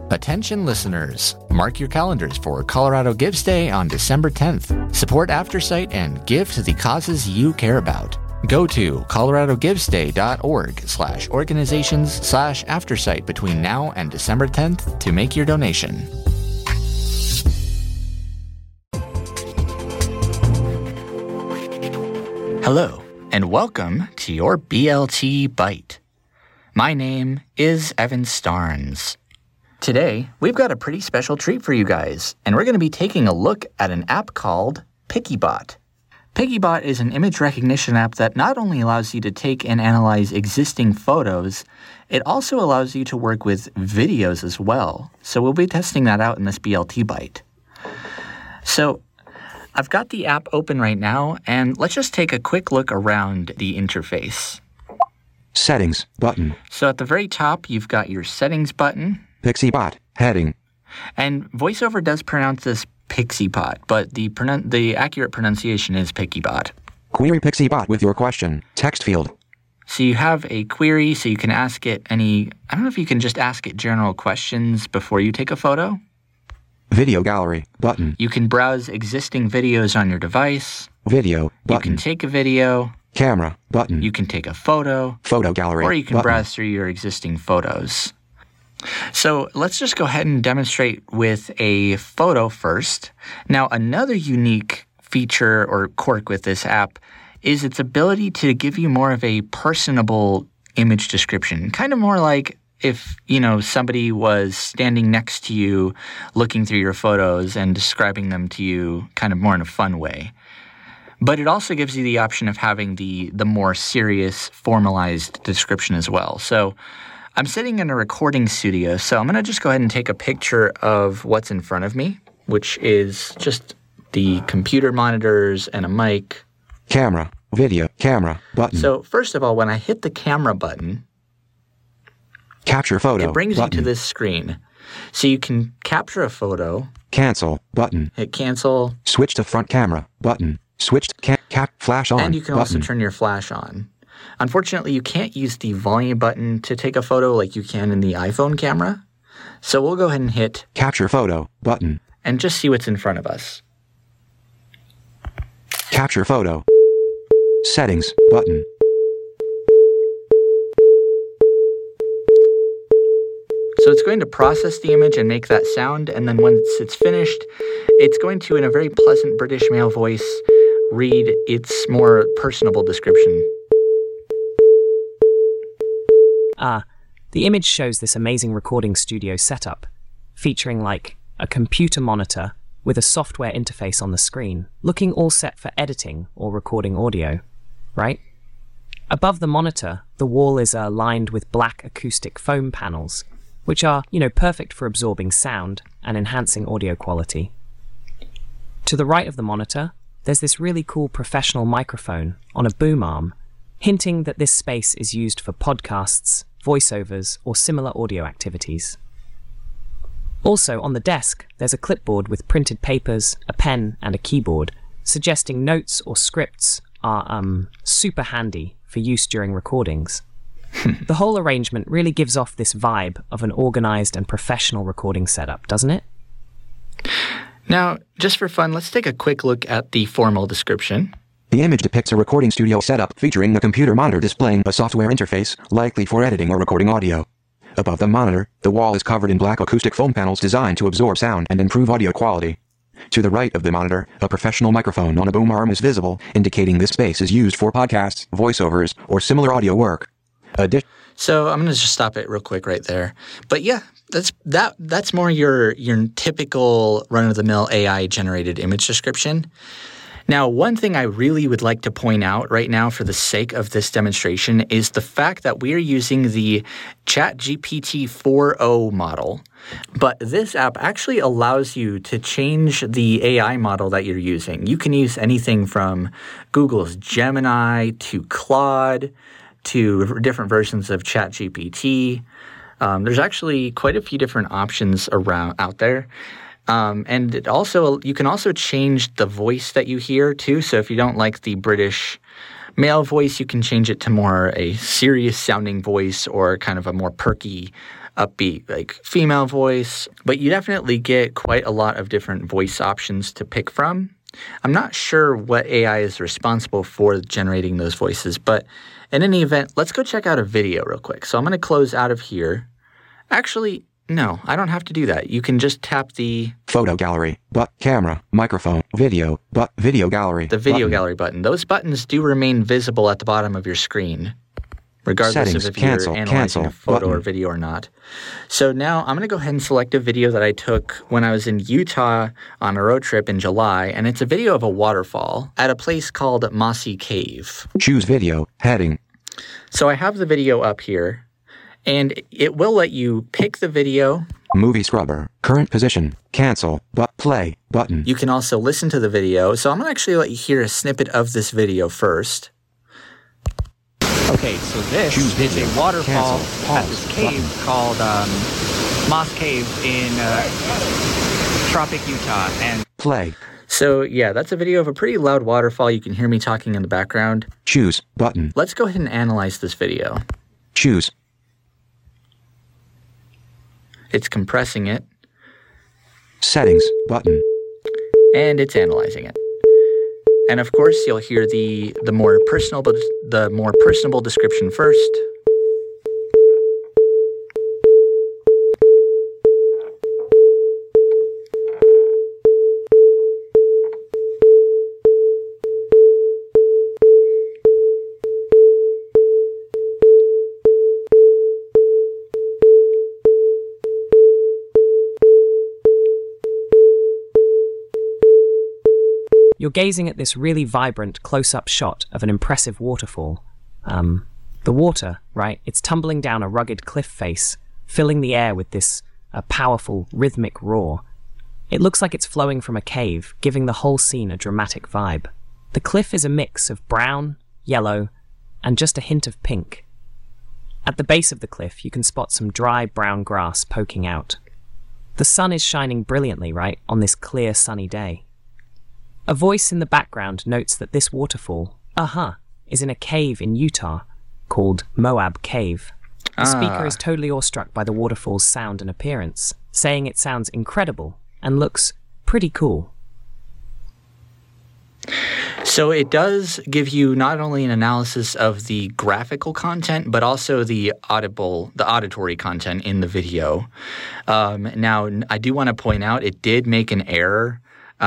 Attention listeners, mark your calendars for Colorado Gives Day on December 10th. Support Aftersight and give to the causes you care about. Go to coloradogivesday.org/organizations/aftersight between now and December 10th to make your donation. Hello, and welcome to your BLT Bite. My name is Evan Starnes. Today, we've got a pretty special treat for you guys, and we're going to be taking a look at an app called Pigibot. Pigibot is an image recognition app that not only allows you to take and analyze existing photos, it also allows you to work with videos as well. So we'll be testing that out in this BLT Bite. So I've got the app open right now, and let's just take a quick look around the interface. Settings button. So at the very top, you've got your settings button. Pigibot heading. And VoiceOver does pronounce this Pigibot, but the accurate pronunciation is Pigibot. Query Pigibot with your question. Text field. So you have a query, so you can ask it I don't know if you can just ask it general questions before you take a photo. Video gallery button. You can browse existing videos on your device. Video button. You can take a video. Camera button. You can take a photo. Photo gallery. Or you can browse through your existing photos. So let's just go ahead and demonstrate with a photo first. Now, another unique feature or quirk with this app is its ability to give you more of a personable image description, kind of more like if, somebody was standing next to you looking through your photos and describing them to you kind of more in a fun way. But it also gives you the option of having the more serious, formalized description as well. So I'm sitting in a recording studio, so I'm going to just go ahead and take a picture of what's in front of me, which is just the computer monitors and a mic. Camera, video, camera, button. So first of all, when I hit the camera button, capture photo, it brings button. you to this screen. So you can capture a photo. Cancel, button. Hit cancel. Switch to front camera, button. Switch to flash on, and you can button. also turn your flash on. Unfortunately, you can't use the volume button to take a photo like you can in the iPhone camera. So we'll go ahead and hit capture photo, button. And just see what's in front of us. Capture photo. Settings, button. So it's going to process the image and make that sound, and then once it's finished, it's going to, in a very pleasant British male voice, read its more personable description. The image shows this amazing recording studio setup, featuring like a computer monitor with a software interface on the screen, looking all set for editing or recording audio, right? Above the monitor, the wall is lined with black acoustic foam panels, which are, perfect for absorbing sound and enhancing audio quality. To the right of the monitor, there's this really cool professional microphone on a boom arm, hinting that this space is used for podcasts, voiceovers, or similar audio activities. Also, on the desk, there's a clipboard with printed papers, a pen, and a keyboard, suggesting notes or scripts are super handy for use during recordings. The whole arrangement really gives off this vibe of an organized and professional recording setup, doesn't it? Now, just for fun, let's take a quick look at the formal description. The image depicts a recording studio setup featuring a computer monitor displaying a software interface, likely for editing or recording audio. Above the monitor, the wall is covered in black acoustic foam panels designed to absorb sound and improve audio quality. To the right of the monitor, a professional microphone on a boom arm is visible, indicating this space is used for podcasts, voiceovers, or similar audio work. So I'm going to just stop it real quick right there. But yeah, that's more your typical run-of-the-mill AI-generated image description. Now, one thing I really would like to point out right now for the sake of this demonstration is the fact that we are using the ChatGPT 4o model, but this app actually allows you to change the AI model that you're using. You can use anything from Google's Gemini to Claude to different versions of ChatGPT. There's actually quite a few different options out there. And you can also change the voice that you hear too. So if you don't like the British male voice, you can change it to more a serious sounding voice or kind of a more perky upbeat, like female voice. But you definitely get quite a lot of different voice options to pick from. I'm not sure what AI is responsible for generating those voices, but in any event, let's go check out a video real quick. So I'm going to close out of here. Actually, no, I don't have to do that. You can just tap the Photo gallery, but camera, microphone, video, but video gallery. The video button. gallery button. Those buttons do remain visible at the bottom of your screen, regardless Settings, of if you're analyzing a photo button. or video or not. So now I'm going to go ahead and select a video that I took when I was in Utah on a road trip in July, and it's a video of a waterfall at a place called Mossy Cave. Choose video, heading. So I have the video up here, and it will let you pick the video. Movie scrubber, current position, cancel, but play, button. You can also listen to the video. So I'm going to actually let you hear a snippet of this video first. Okay, so this Choose is video, a waterfall cancel, at pause, this cave button. called Moss Cave in Tropic, Utah. And Play. So yeah, that's a video of a pretty loud waterfall. You can hear me talking in the background. Choose, button. Let's go ahead and analyze this video. Choose. It's compressing it, Settings, button. and it's analyzing it. And of course, you'll hear the more personable description first. You're gazing at this really vibrant close-up shot of an impressive waterfall. The water, right, it's tumbling down a rugged cliff face, filling the air with this powerful, rhythmic roar. It looks like it's flowing from a cave, giving the whole scene a dramatic vibe. The cliff is a mix of brown, yellow, and just a hint of pink. At the base of the cliff, you can spot some dry brown grass poking out. The sun is shining brilliantly, right, on this clear, sunny day. A voice in the background notes that this waterfall, is in a cave in Utah called Moab Cave. The speaker is totally awestruck by the waterfall's sound and appearance, saying it sounds incredible and looks pretty cool. So it does give you not only an analysis of the graphical content, but also the auditory content in the video. Now, I do want to point out it did make an error.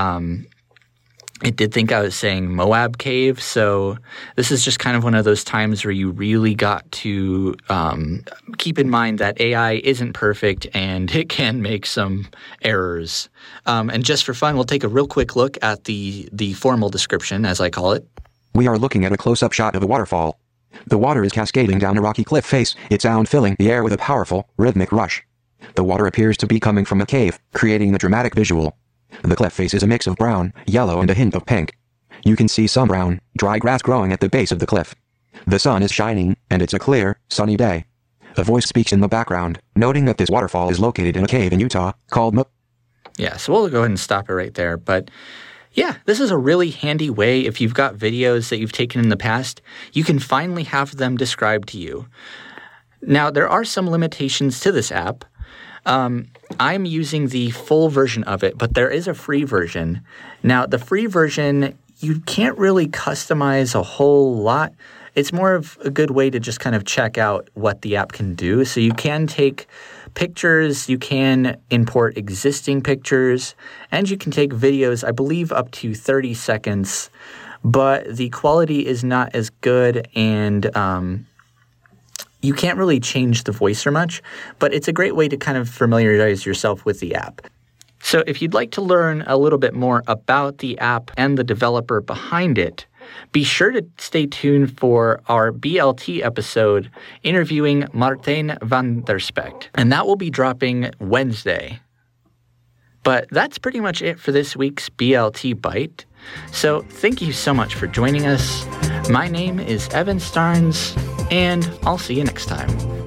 It did think I was saying Moab Cave, so this is just kind of one of those times where you really got to keep in mind that AI isn't perfect and it can make some errors. And just for fun, we'll take a real quick look at the formal description, as I call it. We are looking at a close-up shot of a waterfall. The water is cascading down a rocky cliff face, its sound filling the air with a powerful, rhythmic rush. The water appears to be coming from a cave, creating the dramatic visual. The cliff face is a mix of brown, yellow, and a hint of pink. You can see some brown, dry grass growing at the base of the cliff. The sun is shining, and it's a clear, sunny day. A voice speaks in the background, noting that this waterfall is located in a cave in Utah called Yeah, so we'll go ahead and stop it right there. But yeah, this is a really handy way if you've got videos that you've taken in the past, you can finally have them described to you. Now, there are some limitations to this app. I'm using the full version of it, but there is a free version. Now, the free version, you can't really customize a whole lot. It's more of a good way to just kind of check out what the app can do. So you can take pictures, you can import existing pictures, and you can take videos, I believe, up to 30 seconds. But the quality is not as good, and you can't really change the voice or much, but it's a great way to kind of familiarize yourself with the app. So if you'd like to learn a little bit more about the app and the developer behind it, be sure to stay tuned for our BLT episode interviewing Martijn van der Specht, and that will be dropping Wednesday. But that's pretty much it for this week's BLT Bite. So thank you so much for joining us. My name is Evan Starnes, and I'll see you next time.